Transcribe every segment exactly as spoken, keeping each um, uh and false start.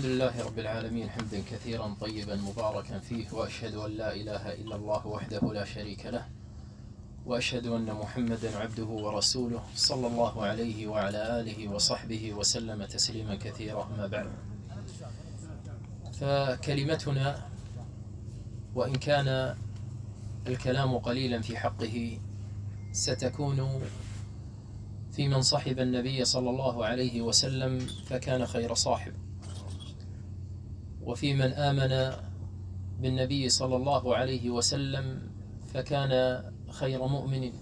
الحمد لله رب العالمين حمدا كثيرا طيبا مباركا فيه، وأشهد أن لا إله إلا الله وحده لا شريك له، وأشهد أن محمدا عبده ورسوله صلى الله عليه وعلى آله وصحبه وسلم تسليما كثيرا. ما بعد، فكلمتنا وإن كان الكلام قليلا في حقه ستكون في من صحب النبي صلى الله عليه وسلم فكان خير صاحب، وفي من آمن بالنبي صلى الله عليه وسلم فكان خير مؤمن.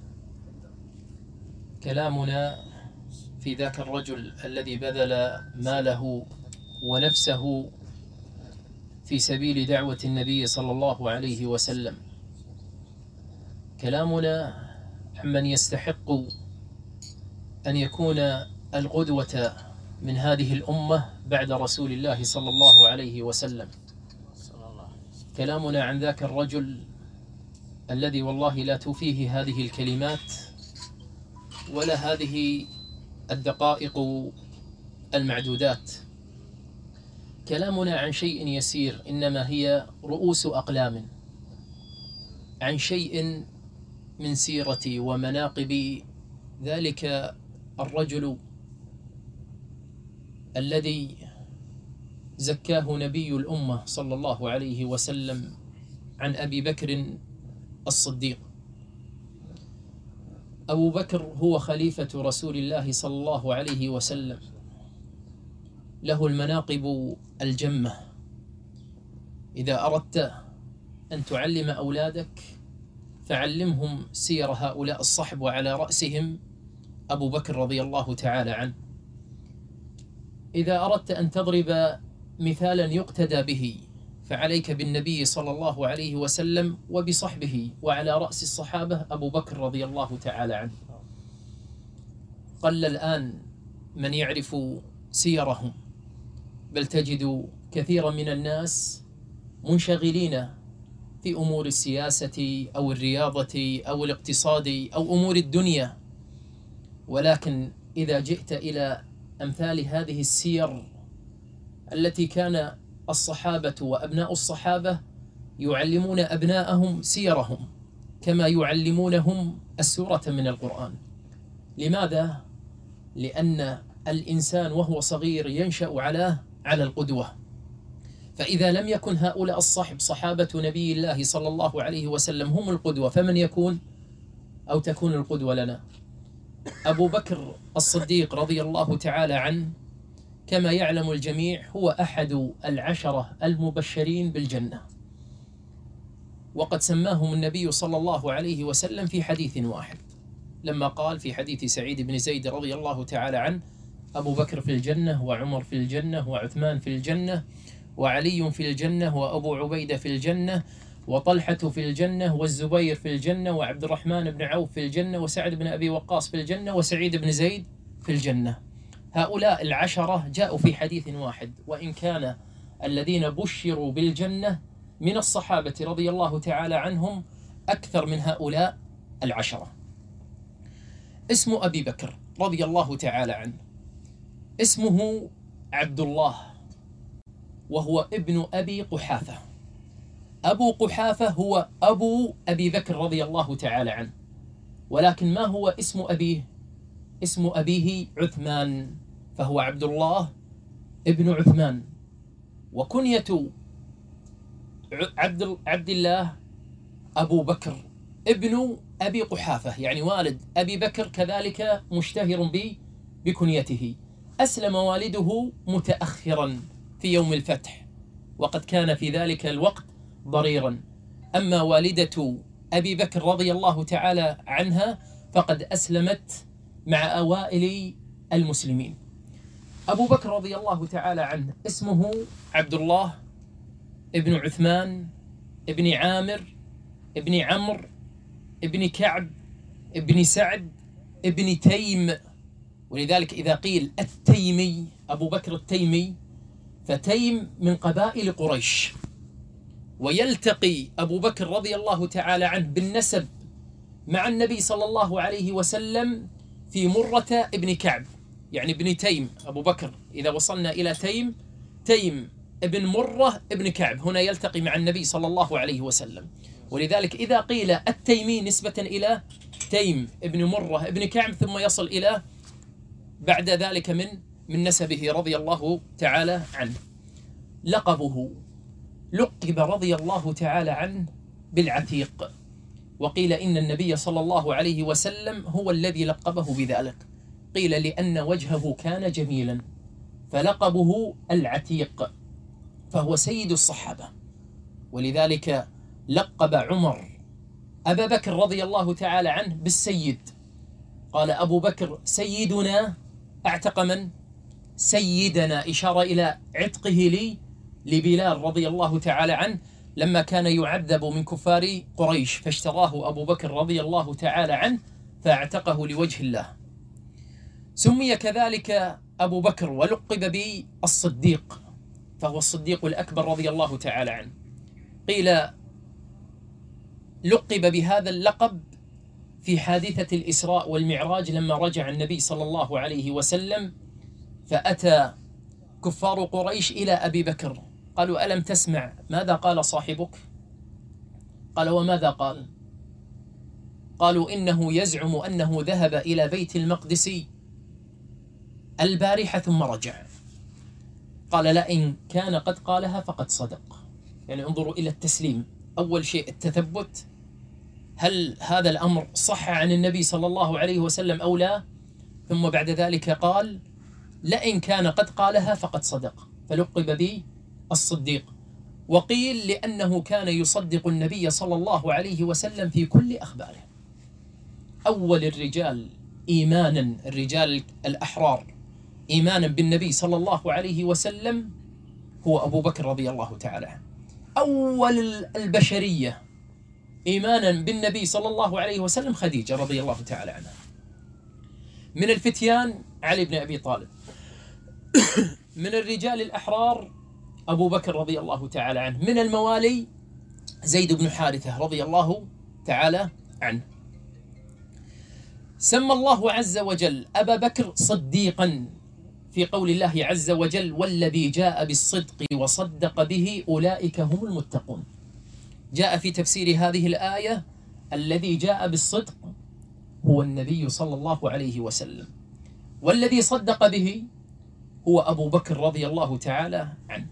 كلامنا في ذاك الرجل الذي بذل ماله ونفسه في سبيل دعوة النبي صلى الله عليه وسلم. كلامنا عمن يستحق أن يكون القدوة من هذه الأمة بعد رسول الله صلى الله عليه وسلم. كلامنا عن ذاك الرجل الذي والله لا تفيه هذه الكلمات ولا هذه الدقائق المعدودات. كلامنا عن شيء يسير، إنما هي رؤوس أقلام، عن شيء من سيرة ومناقب ذلك الرجل الذي زكاه نبي الأمة صلى الله عليه وسلم، عن أبي بكر الصديق. أبو بكر هو خليفة رسول الله صلى الله عليه وسلم، له المناقب الجمة. إذا أردت أن تعلم أولادك فعلمهم سير هؤلاء الصحب، وعلى رأسهم أبو بكر رضي الله تعالى عنه. إذا أردت أن تضرب مثالا يقتدى به فعليك بالنبي صلى الله عليه وسلم وبصحبه، وعلى رأس الصحابة أبو بكر رضي الله تعالى عنه. قل الآن من يعرف سيرهم، بل تجد كثيرا من الناس منشغلين في أمور السياسة أو الرياضة أو الاقتصاد أو أمور الدنيا، ولكن إذا جئت إلى أمثال هذه السير التي كان الصحابة وأبناء الصحابة يعلمون أبناءهم سيرهم كما يعلمونهم السورة من القرآن. لماذا؟ لأن الإنسان وهو صغير ينشأ على على القدوة. فإذا لم يكن هؤلاء الصحب صحابة نبي الله صلى الله عليه وسلم هم القدوة، فمن يكون أو تكون القدوة لنا؟ أبو بكر الصديق رضي الله تعالى عنه كما يعلم الجميع هو أحد العشرة المبشرين بالجنة، وقد سماهم النبي صلى الله عليه وسلم في حديث واحد، لما قال في حديث سعيد بن زيد رضي الله تعالى عنه: أبو بكر في الجنة، وعمر في الجنة، وعثمان في الجنة، وعلي في الجنة، وأبو عبيدة في الجنة، وطلحة في الجنة، والزبير في الجنة، وعبد الرحمن بن عوف في الجنة، وسعد بن أبي وقاص في الجنة، وسعيد بن زيد في الجنة. هؤلاء العشرة جاءوا في حديث واحد، وإن كان الذين بشروا بالجنة من الصحابة رضي الله تعالى عنهم أكثر من هؤلاء العشرة. اسم أبي بكر رضي الله تعالى عنه اسمه عبد الله، وهو ابن أبي قحافة. أبو قحافة هو أبو أبي بكر رضي الله تعالى عنه، ولكن ما هو اسم أبيه؟ اسم أبيه عثمان، فهو عبد الله ابن عثمان. وكنية عبد عبد الله أبو بكر ابن أبي قحافة، يعني والد أبي بكر كذلك مشتهر بكنيته. أسلم والده متأخرا في يوم الفتح، وقد كان في ذلك الوقت ضريرا. أما والدة أبي بكر رضي الله تعالى عنها فقد أسلمت مع أوائل المسلمين. أبو بكر رضي الله تعالى عنه اسمه عبد الله ابن عثمان ابن عامر ابن عمرو ابن كعب ابن سعد ابن تيم. ولذلك إذا قيل التيمي، أبو بكر التيمي، فتيم من قبائل قريش. ويلتقي أبو بكر رضي الله تعالى عنه بالنسب مع النبي صلى الله عليه وسلم في مرة ابن كعب، يعني ابن تيم. أبو بكر إذا وصلنا إلى تيم تيم ابن مرة ابن كعب هنا يلتقي مع النبي صلى الله عليه وسلم، ولذلك إذا قيل التيمي نسبة إلى تيم ابن مرة ابن كعب ثم يصل إلى بعد ذلك من من نسبه رضي الله تعالى عنه. لقبه لقب رضي الله تعالى عنه بالعتيق، وقيل إن النبي صلى الله عليه وسلم هو الذي لقبه بذلك، قيل لأن وجهه كان جميلا فلقبه العتيق، فهو سيد الصحابة، ولذلك لقب عمر أبا بكر رضي الله تعالى عنه بالسيد، قال أبو بكر سيدنا اعتق من؟ سيدنا، إشارة إلى عتقه لي لبلال رضي الله تعالى عنه لما كان يعذب من كفار قريش، فاشتراه أبو بكر رضي الله تعالى عنه فاعتقه لوجه الله. سمي كذلك أبو بكر ولقب بالصديق، فهو الصديق الأكبر رضي الله تعالى عنه. قيل لقب بهذا اللقب في حادثة الإسراء والمعراج لما رجع النبي صلى الله عليه وسلم، فأتى كفار قريش إلى أبي بكر قالوا ألم تسمع ماذا قال صاحبك؟ قال وماذا قال؟ قالوا إنه يزعم أنه ذهب إلى بيت المقدس البارحة ثم رجع. قال لئن كان قد قالها فقد صدق. يعني انظروا إلى التسليم، أول شيء التثبت، هل هذا الأمر صح عن النبي صلى الله عليه وسلم أو لا؟ ثم بعد ذلك قال لئن كان قد قالها فقد صدق، فلقب به الصديق. وقيل لأنه كان يصدق النبي صلى الله عليه وسلم في كل أخباره. أول الرجال إيمانا، الرجال الأحرار إيمانا بالنبي صلى الله عليه وسلم هو أبو بكر رضي الله تعالى عنه. أول البشرية إيمانا بالنبي صلى الله عليه وسلم خديجة رضي الله تعالى عنها. من الفتيان علي بن أبي طالب. من الرجال الأحرار أبو بكر رضي الله تعالى عنه. من الموالي زيد بن حارثة رضي الله تعالى عنه. سمى الله عز وجل أبا بكر صديقا في قول الله عز وجل والذي جاء بالصدق وصدق به أولئك هم المتقون. جاء في تفسير هذه الآية الذي جاء بالصدق هو النبي صلى الله عليه وسلم، والذي صدق به هو أبو بكر رضي الله تعالى عنه.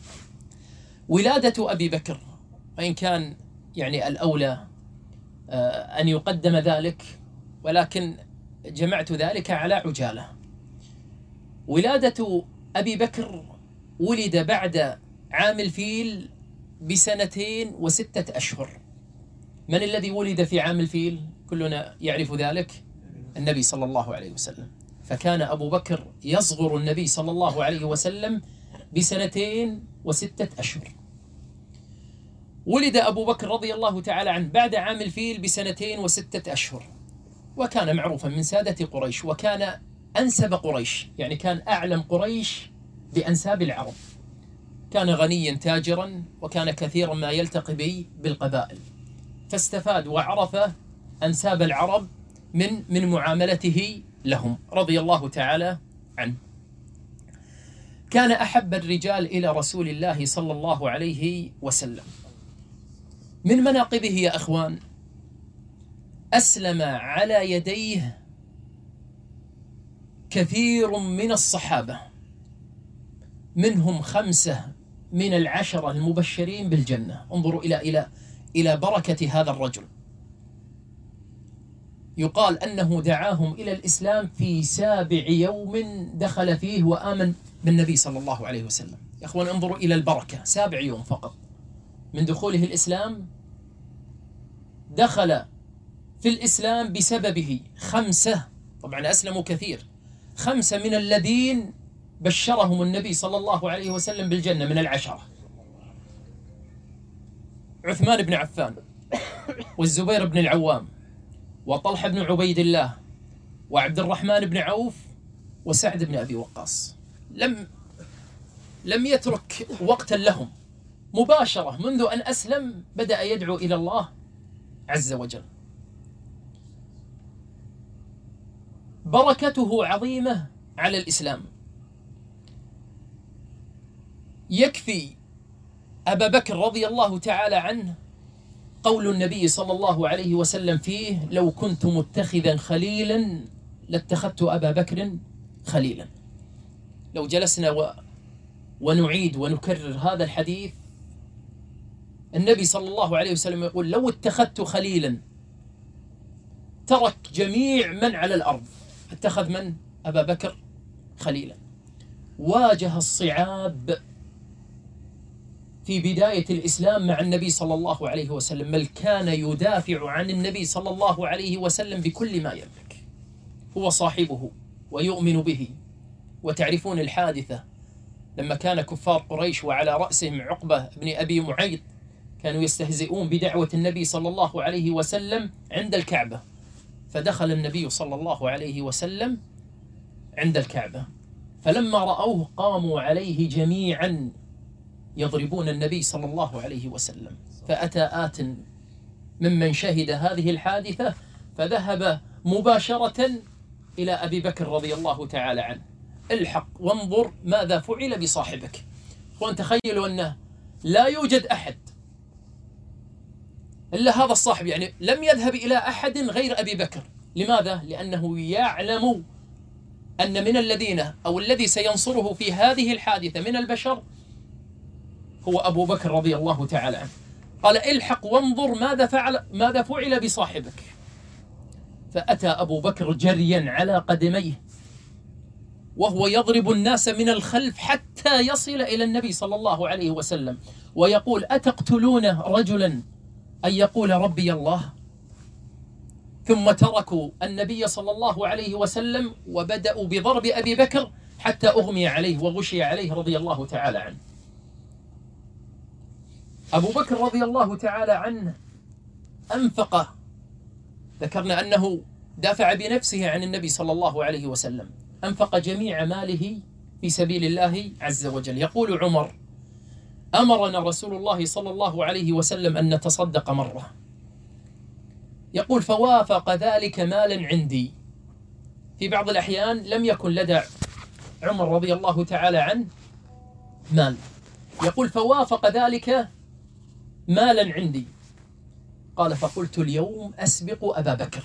ولادة أبي بكر، وإن كان يعني الأولى أن يقدم ذلك، ولكن جمعت ذلك على عجالة. ولادة أبي بكر ولد بعد عام الفيل بسنتين وستة أشهر. من الذي ولد في عام الفيل؟ كلنا يعرف ذلك، النبي صلى الله عليه وسلم. فكان أبو بكر يصغر النبي صلى الله عليه وسلم بسنتين وستة أشهر. ولد أبو بكر رضي الله تعالى عنه بعد عام الفيل بسنتين وستة أشهر، وكان معروفا من سادة قريش، وكان أنسب قريش، يعني كان أعلم قريش بأنساب العرب. كان غنيا تاجرا، وكان كثيرا ما يلتقي به بالقبائل، فاستفاد وعرف أنساب العرب من من معاملته لهم رضي الله تعالى عنه. كان أحب الرجال إلى رسول الله صلى الله عليه وسلم. من مناقبه يا أخوان أسلم على يديه كثير من الصحابة، منهم خمسة من العشرة المبشرين بالجنة. انظروا إلى إلى إلى بركة هذا الرجل. يقال أنه دعاهم إلى الإسلام في سابع يوم دخل فيه وآمن بالنبي صلى الله عليه وسلم. يا أخوان انظروا إلى البركة، سابع يوم فقط من دخوله الإسلام دخل في الإسلام بسببه خمسة، طبعا أسلموا كثير، خمسة من الذين بشرهم النبي صلى الله عليه وسلم بالجنة من العشرة: عثمان بن عفان، والزبير بن العوام، وطلحة بن عبيد الله، وعبد الرحمن بن عوف، وسعد بن أبي وقاص. لم لم يترك وقتا لهم، مباشرة منذ أن أسلم بدأ يدعو إلى الله عز وجل. بركته عظيمة على الإسلام. يكفي أبا بكر رضي الله تعالى عنه قول النبي صلى الله عليه وسلم فيه: لو كنت متخذا خليلا لاتخذت أبا بكر خليلا. لو جلسنا و... ونعيد ونكرر هذا الحديث، النبي صلى الله عليه وسلم يقول: لو اتخذت خليلا ترك جميع من على الأرض، اتخذ من؟ أبا بكر خليلا. واجه الصعاب في بداية الإسلام مع النبي صلى الله عليه وسلم، بل كان يدافع عن النبي صلى الله عليه وسلم بكل ما يملك، هو صاحبه ويؤمن به. وتعرفون الحادثة لما كان كفار قريش وعلى رأسهم عقبة بن أبي معيط كانوا يستهزئون بدعوة النبي صلى الله عليه وسلم عند الكعبة، فدخل النبي صلى الله عليه وسلم عند الكعبة، فلما رأوه قاموا عليه جميعا يضربون النبي صلى الله عليه وسلم. فأتى آت ممن شهد هذه الحادثة فذهب مباشرة إلى أبي بكر رضي الله تعالى عنه: الحق وانظر ماذا فعل بصاحبك. وأن تخيلوا أنه لا يوجد أحد إلا هذا الصاحب، يعني لم يذهب إلى أحد غير أبي بكر. لماذا؟ لأنه يعلم أن من الذين أو الذي سينصره في هذه الحادثة من البشر هو أبو بكر رضي الله تعالى عنه. قال: الحق وانظر ماذا فعل ماذا فعل بصاحبك. فأتى أبو بكر جريا على قدميه وهو يضرب الناس من الخلف حتى يصل إلى النبي صلى الله عليه وسلم ويقول: أتقتلون رجلا أن يقول ربي الله؟ ثم تركوا النبي صلى الله عليه وسلم وبدأوا بضرب أبي بكر حتى أغمي عليه وغشي عليه رضي الله تعالى عنه. أبو بكر رضي الله تعالى عنه أنفق، ذكرنا أنه دافع بنفسه عن النبي صلى الله عليه وسلم، أنفق جميع ماله في سبيل الله عز وجل. يقول عمر: أمرنا رسول الله صلى الله عليه وسلم أن نتصدق مرة، يقول: فوافق ذلك مالا عندي. في بعض الأحيان لم يكن لدى عمر رضي الله تعالى عنه مال، يقول: فوافق ذلك مالا عندي. قال: فقلت اليوم أسبق أبا بكر،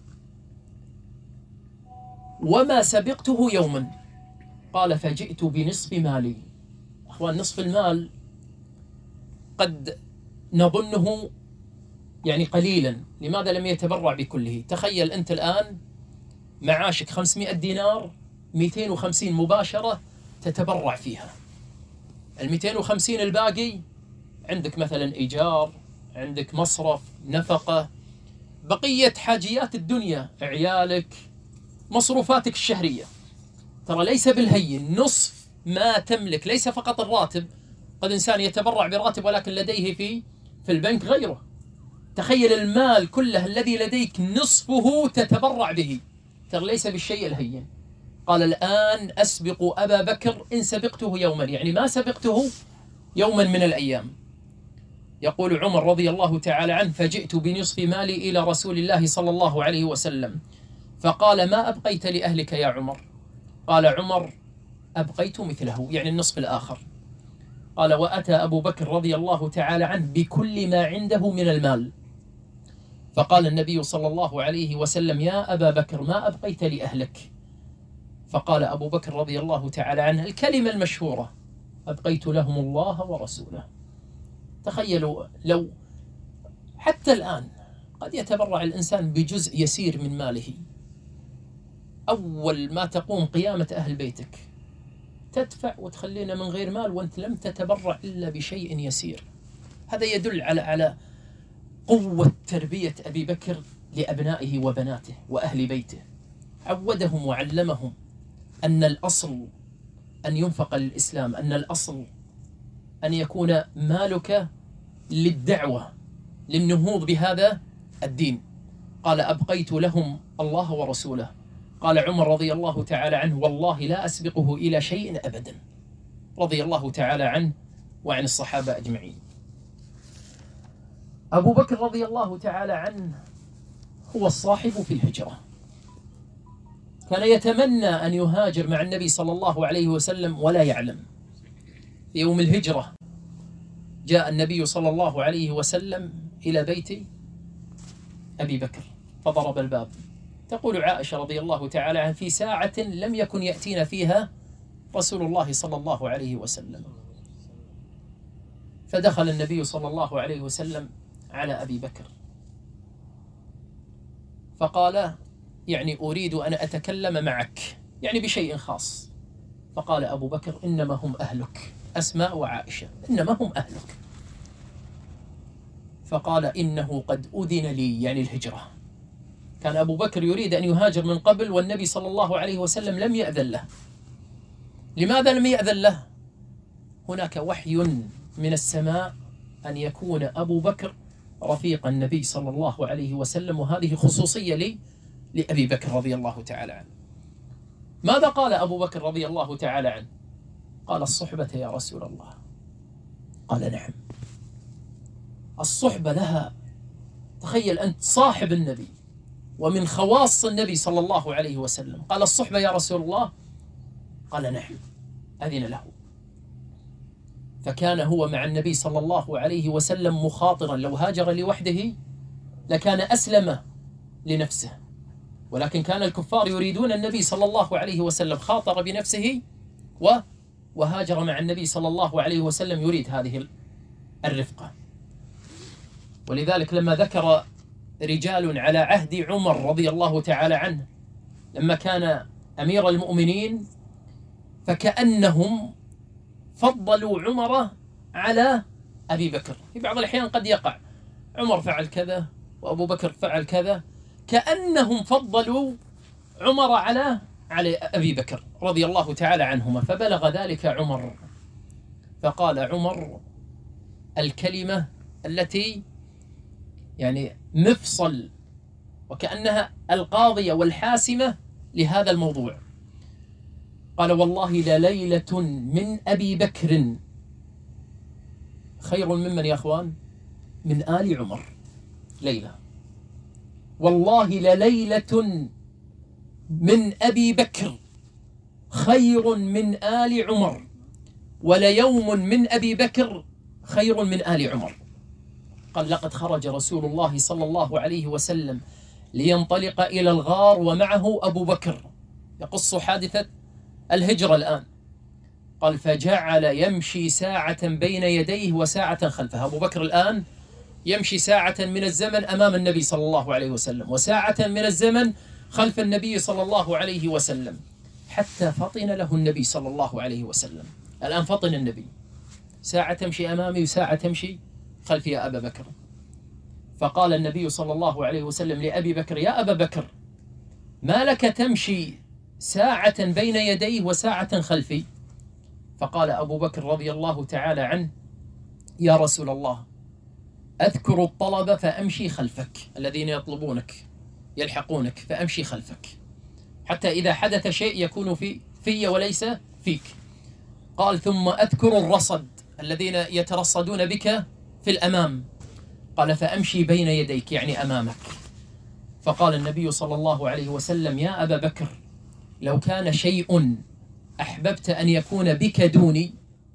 وما سبقته يوما. قال: فجئت بنصف مالي. أخوان، نصف المال قد نظنه يعني قليلا، لماذا لم يتبرع بكله؟ تخيل أنت الآن معاشك خمسمائة دينار، مئتين وخمسين مباشرة تتبرع فيها، المئتين وخمسين الباقي عندك مثلا إيجار، عندك مصرف، نفقة، بقية حاجيات الدنيا، عيالك، مصروفاتك الشهرية. ترى ليس بالهين نصف ما تملك، ليس فقط الراتب، قد إنسان يتبرع براتب ولكن لديه في في البنك غيره. تخيل المال كله الذي لديك نصفه تتبرع به، ترى ليس بالشيء الهين. قال: الآن أسبق أبا بكر إن سبقته يوما، يعني ما سبقته يوما من الأيام. يقول عمر رضي الله تعالى عنه: فجئت بنصف مالي إلى رسول الله صلى الله عليه وسلم فقال: ما أبقيت لأهلك يا عمر؟ قال عمر: أبقيت مثله، يعني النصف الآخر. قال: وأتى أبو بكر رضي الله تعالى عنه بكل ما عنده من المال، فقال النبي صلى الله عليه وسلم: يا أبا بكر، ما أبقيت لأهلك؟ فقال أبو بكر رضي الله تعالى عنه الكلمة المشهورة: أبقيت لهم الله ورسوله. تخيلوا لو حتى الآن قد يتبرع الإنسان بجزء يسير من ماله، أول ما تقوم قيامة أهل بيتك تدفع وتخلينا من غير مال وأنت لم تتبرع إلا بشيء يسير. هذا يدل على على قوة تربية أبي بكر لأبنائه وبناته وأهل بيته. عودهم وعلمهم أن الأصل أن ينفق للإسلام، أن الأصل أن يكون مالك للدعوة للنهوض بهذا الدين. قال: أبقيت لهم الله ورسوله. قال عمر رضي الله تعالى عنه: والله لا أسبقه إلى شيء أبدا، رضي الله تعالى عنه وعن الصحابة أجمعين. أبو بكر رضي الله تعالى عنه هو الصاحب في الهجرة، كان يتمنى أن يهاجر مع النبي صلى الله عليه وسلم ولا يعلم، في يوم الهجرة جاء النبي صلى الله عليه وسلم إلى بيت أبي بكر فضرب الباب. تقول عائشة رضي الله تعالى عنها: في ساعة لم يكن يأتينا فيها رسول الله صلى الله عليه وسلم. فدخل النبي صلى الله عليه وسلم على أبي بكر فقال: يعني أريد أن أتكلم معك يعني بشيء خاص. فقال أبو بكر: إنما هم أهلك، أسماء وعائشة، إنما هم أهلك. فقال: إنه قد أذن لي، يعني الهجرة. كان أبو بكر يريد أن يهاجر من قبل والنبي صلى الله عليه وسلم لم يأذن له. لماذا لم يأذن له؟ هناك وحي من السماء أن يكون أبو بكر رفيق النبي صلى الله عليه وسلم، وهذه خصوصية لي لأبي بكر رضي الله تعالى عنه. ماذا قال أبو بكر رضي الله تعالى عنه؟ قال: الصحبة يا رسول الله. قال: نعم. الصحبة لها، تخيل أنت صاحب النبي ومن خواص النبي صلى الله عليه وسلم، قال: الصحبة يا رسول الله. قال: نعم. أذن له. فكان هو مع النبي صلى الله عليه وسلم مخاطرا، لو هاجر لوحده لكان أسلم لنفسه، ولكن كان الكفار يريدون النبي صلى الله عليه وسلم، خاطر بنفسه وهاجر مع النبي صلى الله عليه وسلم يريد هذه الرفقة. ولذلك لما ذكر رجال على عهد عمر رضي الله تعالى عنه لما كان أمير المؤمنين، فكأنهم فضلوا عمر على أبي بكر. في بعض الأحيان قد يقع عمر فعل كذا وأبو بكر فعل كذا، كأنهم فضلوا عمر على على أبي بكر رضي الله تعالى عنهما. فبلغ ذلك عمر، فقال عمر الكلمة التي يعني مفصل وكأنها القاضية والحاسمة لهذا الموضوع. قال: والله لليلة من أبي بكر خير ممن يا أخوان؟ من آل عمر. ليلة، والله لليلة من أبي بكر خير من آل عمر، وليوم من أبي بكر خير من آل عمر. قال: لقد خرج رسول الله صلى الله عليه وسلم لينطلق إلى الغار ومعه أبو بكر، يقص حادثة الهجرة الآن. قال: فجعل يمشي ساعة بين يديه وساعة خلفه. أبو بكر الآن يمشي ساعة من الزمن أمام النبي صلى الله عليه وسلم وساعة من الزمن خلف النبي صلى الله عليه وسلم، حتى فطن له النبي صلى الله عليه وسلم. الآن فطن النبي، ساعة تمشي أمامي وساعة تمشي خلفي يا أبا بكر. فقال النبي صلى الله عليه وسلم لأبي بكر: يا أبا بكر، ما لك تمشي ساعة بين يديه وساعة خلفي؟ فقال أبو بكر رضي الله تعالى عنه: يا رسول الله، أذكر الطلب فأمشي خلفك، الذين يطلبونك يلحقونك فأمشي خلفك، حتى إذا حدث شيء يكون في في وليس فيك. قال: ثم أذكر الرصد، الذين يترصدون بك في الأمام. قال: فأمشي بين يديك، يعني أمامك. فقال النبي صلى الله عليه وسلم: يا أبا بكر، لو كان شيء أحببت أن يكون بك دوني.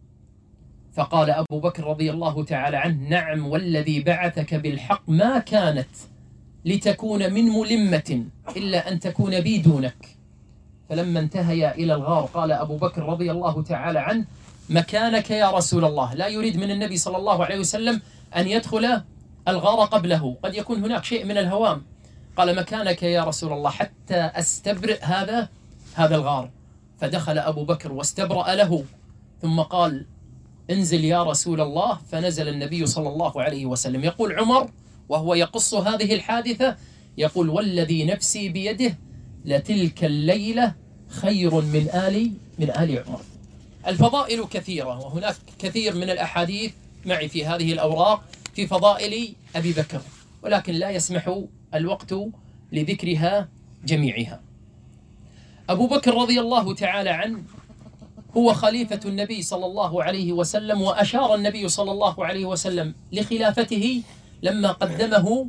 فقال أبو بكر رضي الله تعالى عنه: نعم والذي بعثك بالحق، ما كانت لتكون من ملمة إلا أن تكون بي دونك. فلما انتهيا إلى الغار قال أبو بكر رضي الله تعالى عنه: مكانك يا رسول الله. لا يريد من النبي صلى الله عليه وسلم أن يدخل الغار قبله، قد يكون هناك شيء من الهوام. قال: مكانك يا رسول الله حتى أستبرئ هذا هذا الغار. فدخل أبو بكر واستبرأ له، ثم قال: انزل يا رسول الله. فنزل النبي صلى الله عليه وسلم. يقول عمر وهو يقص هذه الحادثة، يقول: والذي نفسي بيده لتلك الليلة خير من آل من آل عمر. الفضائل كثيرة، وهناك كثير من الأحاديث معي في هذه الأوراق في فضائل أبي بكر، ولكن لا يسمح الوقت لذكرها جميعها. أبو بكر رضي الله تعالى عنه هو خليفة النبي صلى الله عليه وسلم، وأشار النبي صلى الله عليه وسلم لخلافته لما قدمه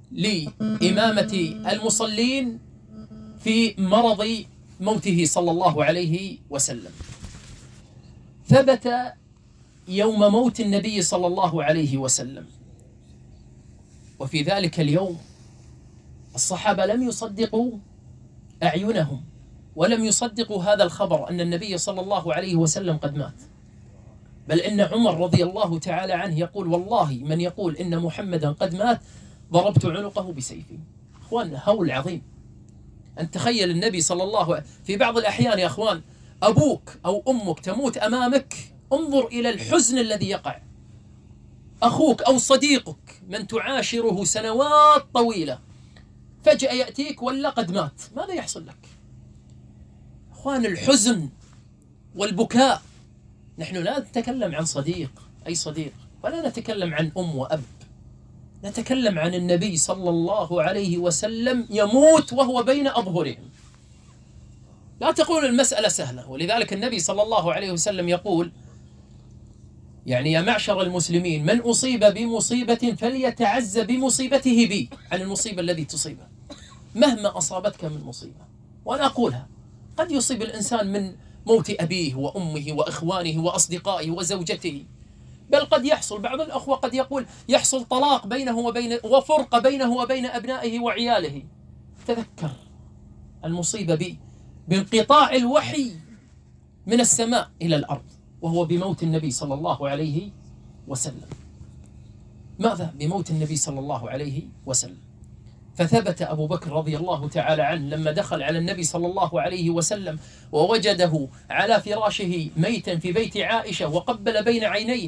لإمامة المصلين في مرض موته صلى الله عليه وسلم. ثبت يوم موت النبي صلى الله عليه وسلم، وفي ذلك اليوم الصحابة لم يصدقوا أعينهم ولم يصدقوا هذا الخبر أن النبي صلى الله عليه وسلم قد مات، بل إن عمر رضي الله تعالى عنه يقول والله من يقول إن محمدا قد مات ضربت عنقه بسيفي. أخوان هول عظيم أن تخيل النبي صلى الله عليه وسلم في بعض الأحيان يا أخوان أبوك أو أمك تموت أمامك، انظر إلى الحزن الذي يقع. أخوك أو صديقك من تعاشره سنوات طويلة فجأة يأتيك ولا قد مات، ماذا يحصل لك؟ أخوان الحزن والبكاء. نحن لا نتكلم عن صديق أي صديق، ولا نتكلم عن أم وأب، نتكلم عن النبي صلى الله عليه وسلم يموت وهو بين أظهرهم. لا تقول المسألة سهلة، ولذلك النبي صلى الله عليه وسلم يقول يعني يا معشر المسلمين من أصيب بمصيبة فليتعز بمصيبته بي، عن المصيبة التي تصيبه مهما أصابتك من مصيبة. وأنا أقولها قد يصيب الإنسان من موت أبيه وأمه وإخوانه وأصدقائه وزوجته، بل قد يحصل بعض الأخوة قد يقول يحصل طلاق بينه وبين وفرقة بينه وبين أبنائه وعياله. تذكر المصيبة بي بانقطاع الوحي من السماء إلى الأرض، وهو بموت النبي صلى الله عليه وسلم. ماذا؟ بموت النبي صلى الله عليه وسلم. فثبت أبو بكر رضي الله تعالى عنه لما دخل على النبي صلى الله عليه وسلم ووجده على فراشه ميتا في بيت عائشة وقبل بين عينيه،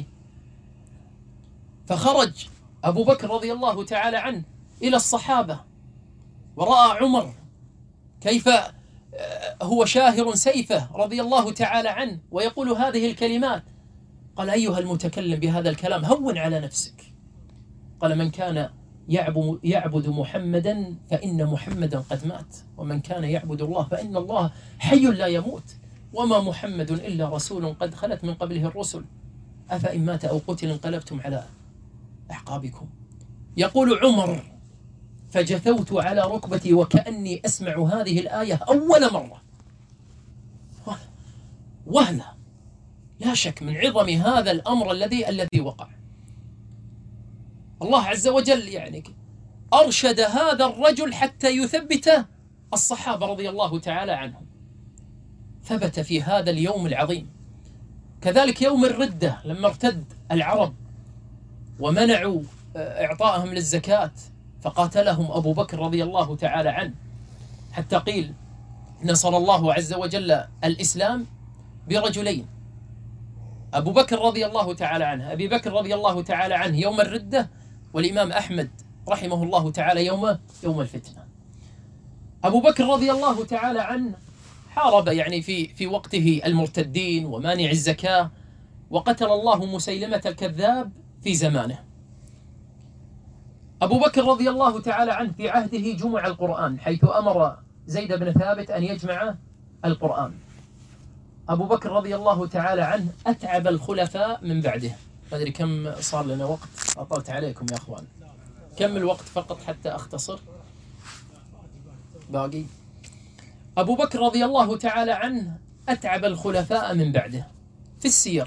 فخرج أبو بكر رضي الله تعالى عنه إلى الصحابة ورأى عمر كيف هو شاهر سيفه رضي الله تعالى عنه ويقول هذه الكلمات. قال أيها المتكلم بهذا الكلام هون على نفسك. قال من كان يعبد محمدا فإن محمدا قد مات، ومن كان يعبد الله فإن الله حي لا يموت، وما محمد إلا رسول قد خلت من قبله الرسل أفإن مات أو قتل انقلبتم على أعقابكم. يقول عمر فجثوت على ركبتي وكأني أسمع هذه الآية أول مرة. وهلة لا شك من عظم هذا الأمر الذي الذي وقع. الله عز وجل يعني أرشد هذا الرجل حتى يثبت الصحابة رضي الله تعالى عنهم. ثبت في هذا اليوم العظيم. كذلك يوم الردة لما ارتد العرب ومنعوا إعطائهم للزكاة فقاتلهم أبو بكر رضي الله تعالى عنه، حتى قيل نصر الله عز وجل الإسلام برجلين، أبو بكر رضي الله تعالى عنه أبي بكر رضي الله تعالى عنه يوم الردة، والإمام أحمد رحمه الله تعالى يوم يوم الفتنة. أبو بكر رضي الله تعالى عنه حارب يعني في في وقته المرتدين ومانع الزكاة، وقتل الله مسيلمة الكذاب في زمانه. أبو بكر رضي الله تعالى عنه في عهده جمع القرآن، حيث أمر زيد بن ثابت أن يجمع القرآن. أبو بكر رضي الله تعالى عنه أتعب الخلفاء من بعده. ما أدري كم صار لنا وقت، أطلت عليكم يا أخوان، كم الوقت فقط حتى أختصر باقي. أبو بكر رضي الله تعالى عنه أتعب الخلفاء من بعده. في السير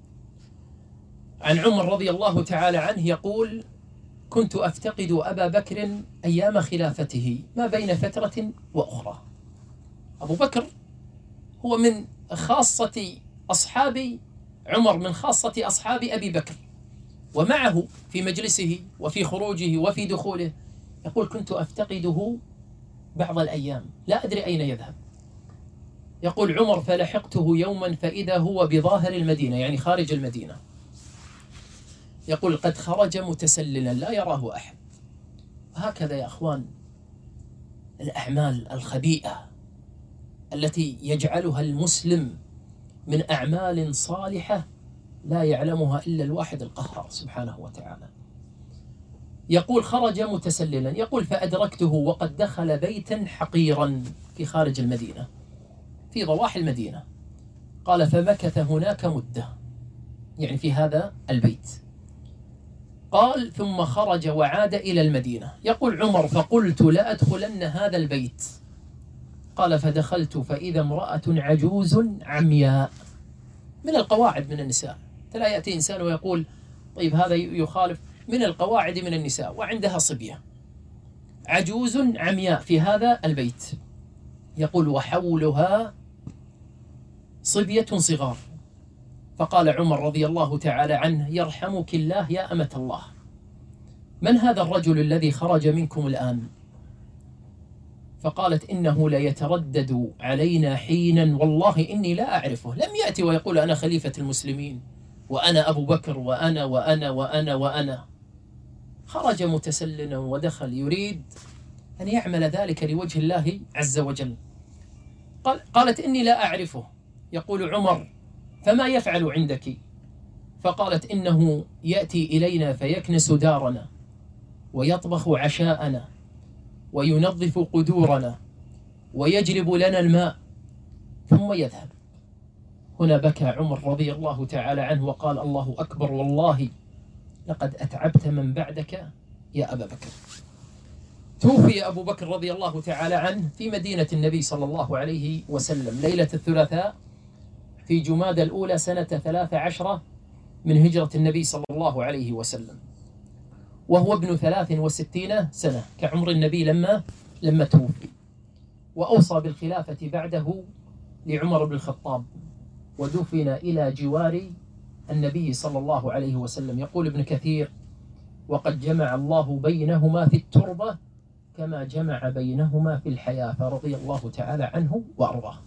عن عمر رضي الله تعالى عنه يقول كنت أفتقد أبا بكر أيام خلافته ما بين فترة وأخرى. أبو بكر هو من خاصة أصحاب عمر، من خاصة أصحاب أبي بكر، ومعه في مجلسه وفي خروجه وفي دخوله يقول كنت أفتقده بعض الأيام لا أدري أين يذهب. يقول عمر فلحقته يوما فإذا هو بظاهر المدينة، يعني خارج المدينة. يقول قد خرج متسللا لا يراه أحد. هكذا يا أخوان الأعمال الخبيئة التي يجعلها المسلم من أعمال صالحة لا يعلمها إلا الواحد القهار سبحانه وتعالى. يقول خرج متسللا، يقول فأدركته وقد دخل بيتا حقيرا في خارج المدينة في ضواحي المدينة. قال فمكث هناك مدة، يعني في هذا البيت. قال ثم خرج وعاد إلى المدينة. يقول عمر فقلت لا أدخلن هذا البيت. قال فدخلت فإذا امرأة عجوز عمياء من القواعد من النساء، لا يأتي إنسان ويقول طيب هذا يخالف. من القواعد من النساء وعندها صبية عجوز عمياء في هذا البيت، يقول وحولها صبية صغار، فقال عمر رضي الله تعالى عنه يرحمك الله يا أمة الله، من هذا الرجل الذي خرج منكم الآن؟ فقالت إنه ليتردد علينا حينا والله إني لا أعرفه، لم يأتي ويقول أنا خليفة المسلمين وأنا أبو بكر وأنا وأنا وأنا وأنا، خرج متسللا ودخل يريد أن يعمل ذلك لوجه الله عز وجل. قال قالت إني لا أعرفه. يقول عمر فما يفعل عندك؟ فقالت إنه يأتي إلينا فيكنس دارنا ويطبخ عشاءنا وينظف قدورنا ويجلب لنا الماء ثم يذهب. هنا بكى عمر رضي الله تعالى عنه وقال الله أكبر والله لقد أتعبت من بعدك يا أبا بكر. توفي أبو بكر رضي الله تعالى عنه في مدينة النبي صلى الله عليه وسلم ليلة الثلاثاء في جمادى الأولى سنة ثلاث عشرة من هجرة النبي صلى الله عليه وسلم، وهو ابن ثلاث وستين سنة كعمر النبي لما لما توفي. وأوصى بالخلافة بعده لعمر بن الخطاب، ودفن إلى جوار النبي صلى الله عليه وسلم. يقول ابن كثير وقد جمع الله بينهما في التربة كما جمع بينهما في الحياة، فرضي الله تعالى عنه وأرضاه.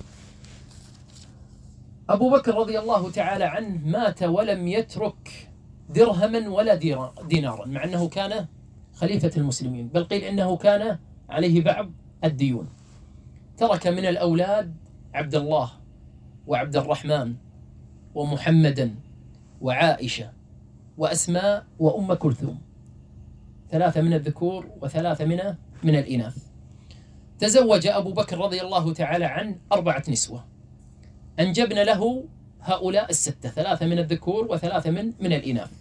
أبو بكر رضي الله تعالى عنه مات ولم يترك درهما ولا دينارا، مع أنه كان خليفة المسلمين، بل قيل إنه كان عليه بعض الديون. ترك من الأولاد عبد الله وعبد الرحمن ومحمدا وعائشة وأسماء وأم كلثوم، ثلاثة من الذكور وثلاثة من من الإناث. تزوج أبو بكر رضي الله تعالى عنه أربعة نسوة، أنجبن له هؤلاء الستة، ثلاثة من الذكور وثلاثة من من الإناث،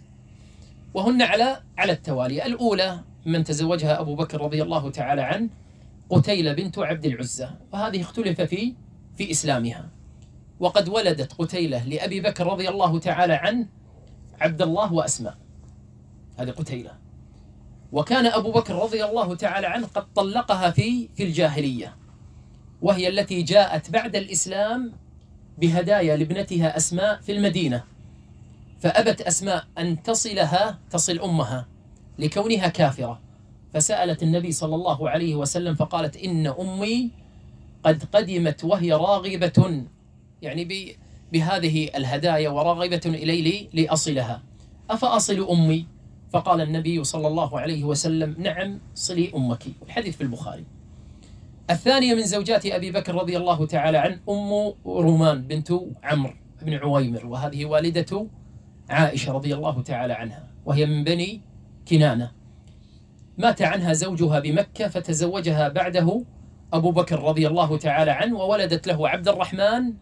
وهن على على التوالي. الأولى من تزوجها أبو بكر رضي الله تعالى عنه قتيلة بنت عبد العزى، وهذه اختلف في في إسلامها، وقد ولدت قتيلة لأبي بكر رضي الله تعالى عنه عبد الله وأسماء، هذه قتيلة. وكان أبو بكر رضي الله تعالى عنه قد طلقها في في الجاهلية، وهي التي جاءت بعد الإسلام بهدايا لابنتها أسماء في المدينة، فأبت أسماء أن تصلها تصل أمها لكونها كافرة، فسألت النبي صلى الله عليه وسلم فقالت إن أمي قد قدمت وهي راغبة، يعني بهذه الهدايا وراغبة إلي لأصلها، أفأصل أمي؟ فقال النبي صلى الله عليه وسلم نعم صلي أمك، الحديث في البخاري. الثانية من زوجات أبي بكر رضي الله تعالى عنه أم رومان بنت عمرو بن عويمر، وهذه والدة عائشة رضي الله تعالى عنها، وهي من بني كنانة. مات عنها زوجها بمكة فتزوجها بعده أبو بكر رضي الله تعالى عنه، وولدت له عبد الرحمن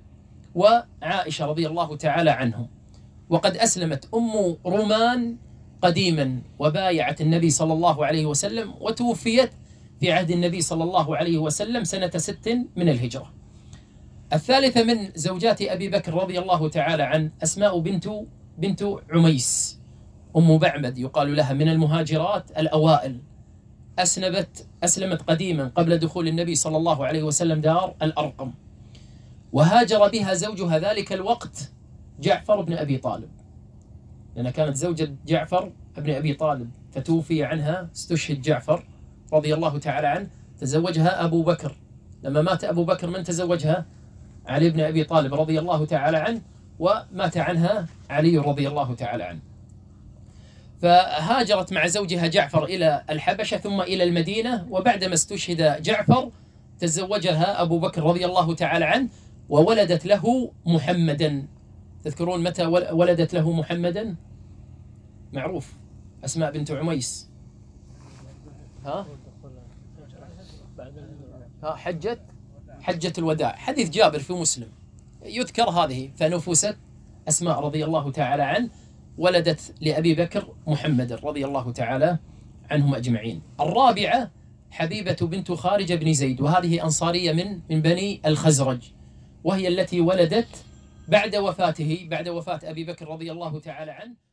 وعائشة رضي الله تعالى عنهم. وقد أسلمت أم رومان قديما وبايعت النبي صلى الله عليه وسلم، وتوفيت في عهد النبي صلى الله عليه وسلم سنة ست من الهجرة. الثالثة من زوجات أبي بكر رضي الله تعالى عنه أسماء بنت بنت عميس أم بعبد، يقال لها من المهاجرات الأوائل، أسلمت أسلمت قديما قبل دخول النبي صلى الله عليه وسلم دار الأرقم، وهاجر بها زوجها ذلك الوقت جعفر بن أبي طالب، لأنها كانت زوجة جعفر بن أبي طالب، فتوفي عنها، استشهد جعفر رضي الله تعالى عنه، تزوجها أبو بكر. لما مات أبو بكر من تزوجها؟ علي بن أبي طالب رضي الله تعالى عنه، ومات عنها علي رضي الله تعالى عنه. فهاجرت مع زوجها جعفر إلى الحبشة ثم إلى المدينة، وبعدما استشهد جعفر تزوجها أبو بكر رضي الله تعالى عنه، وولدت له محمدا. تذكرون متى ولدت له محمدا؟ معروف، أسماء بنت عميس. ها؟ ها حجة حجة الوداع، حديث جابر في مسلم يذكر هذه. فنفست أسماء رضي الله تعالى عنه ولدت لأبي بكر محمد رضي الله تعالى عنهم أجمعين. الرابعة حبيبة بنت خارجة بن زيد، وهذه أنصارية من من بني الخزرج، وهي التي ولدت بعد وفاته بعد وفاة أبي بكر رضي الله تعالى عنه